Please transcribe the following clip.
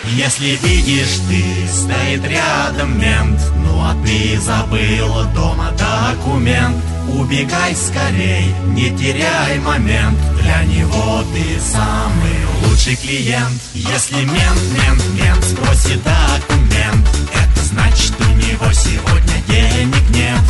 Если видишь ты, стоит рядом мент, ну а ты забыла дома документ, убегай скорей, не теряй момент, для него ты самый лучший клиент. Если мент спросит документ, это значит у него сегодня денег нет.